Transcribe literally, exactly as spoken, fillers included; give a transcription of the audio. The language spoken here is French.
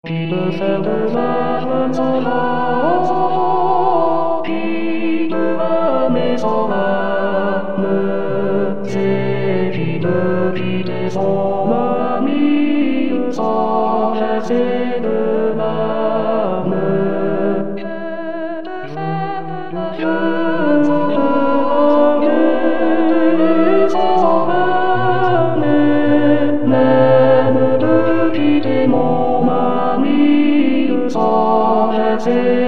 People felt the violence of love. People mais en larmes. Ces vides vides sont mille sans assez de larmes. Je reviens sans larmes, même de quitter mon mari sans assez.